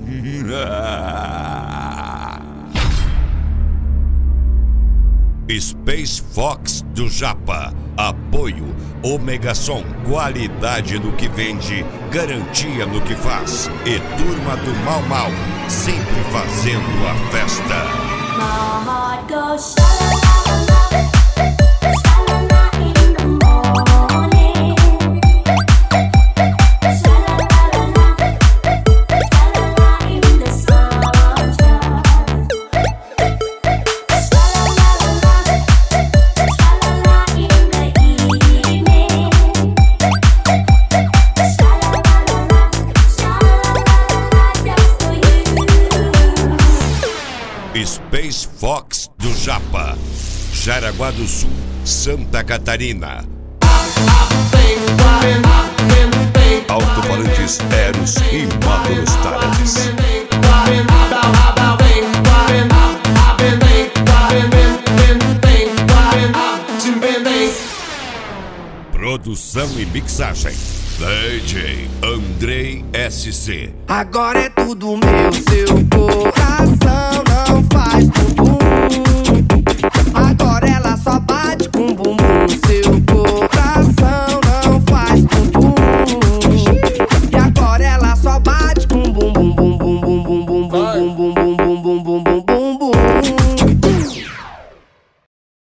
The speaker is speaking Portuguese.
Space Fox do Japa. Apoio Omega Som. Qualidade no que vende, garantia no que faz. E Turma do Mau Mau, sempre fazendo a festa. My heart goes sha-la-la-la-la, sha-la-la in the morning. Sha-la-la-la-la, sha-la-la in the sunshine. Sha-la-la-la-la, sha-la-la in the evening. Sha-la-la-la-la, sha-la-la-la-la just for you. Space Fox do Japa. Jaraguá do Sul, Santa Catarina. Alto-falantes Eros e Módulos Tarantes. Produção e mixagem DJ Andrei SC. Agora é tudo meu, seu coração não faz.